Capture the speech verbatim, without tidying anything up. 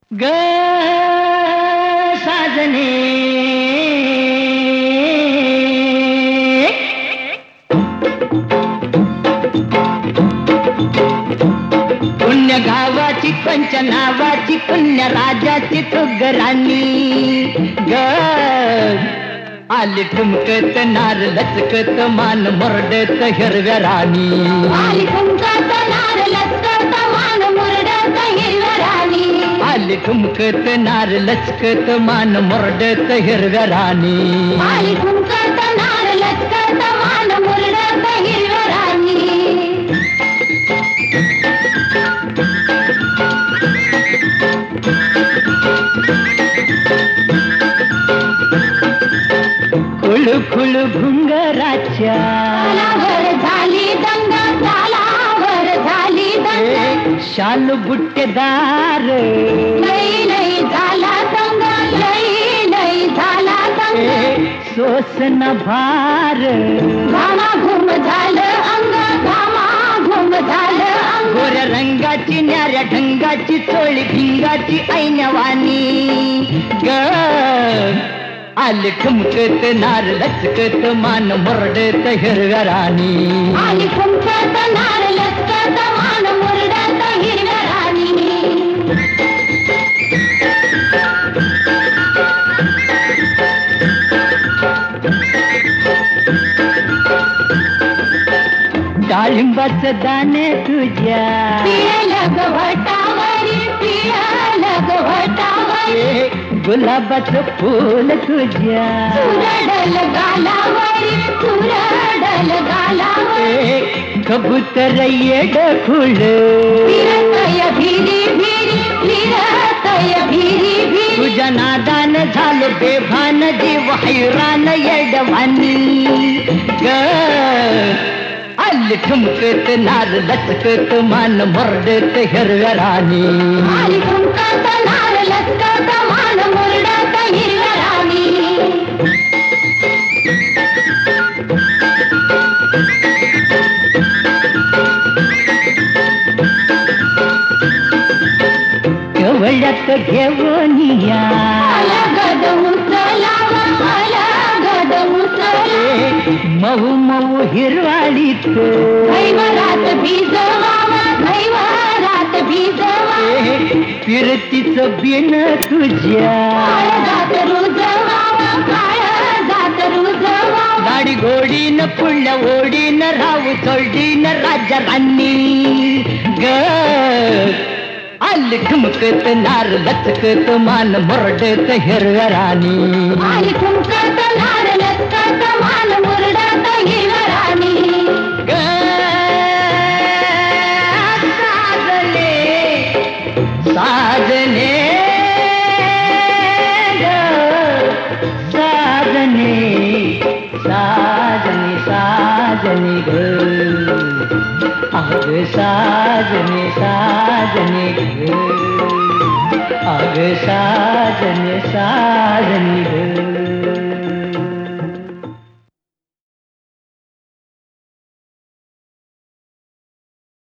ग साजने पुण्य गावाची पंच नावाची पुण्य राजाची तू गराणी ग आली ठुमकत नार लचकत मान मुरडत हिरव्या राणी आली ठुमकत नार लचकत मान मुरडत हिरव्या राणी आली ठुमकत नार लचकत मान मुरडत हिरव्या राणी आली ठुमकत नार लचकत मान मुरडत हिरव्या राणी खुळू खुळू घुंगराच्या झालावर झाली दंग झालावर झाली दंग शाल बुट्टेदार लई लई झाला दंग लई लई झाला दंग सोसन भार घामा घुम झालं अंग घामा घुम झालं अंग गोऱ्या रंगाची न्याऱ्या ढंगाची चोळी भिंगाची ऐनवानी ग आली ठुमकत नार लचकत मान मुरडत हिरव्या राणी आली ठुमकत नार लचकत मान मुरडत हिरव्या राणी डाळिंबाचं दाणे तुझ्या पिळलं गवटावरी पिळलं गवटावरी गुलाबाचं फूल तुझ्या तुरडल गालावरी तुरडल गालावरी कबूतर येड खुळ फिरतय भिरी भिरी फिरतय भिरी भिरी तुझ्या नादान झालो बेभान जीव हैरान येडवानी ग आली ठुमकत नार लचकत मान मुरडत हिरव्या राणी आली ठुमकत नार लचकत मान मुरडत हिरव्या राणी कवळ्यात घेऊन या अलगद उचलावा अलगद उचला मऊ मऊ हिरवाळीत घैवरात भिजवावा घैवरात भिजवावा फिरतीचं बिन तुझ्या काळजात रुजवावा काळजात रुजवावा गाडी घोडीन पुढल्या ओढीन राहू चोडीन राजा राणी ग आली ठुमकत नार लचकत मान मुरडत हिरव्या राणी आली ठुमकत नार लचकत मान मुरडत हिरव्या राणी ग साजने साजने ग साजने साजने साजने ग अग साजने साजने ग अग साजने साजने ग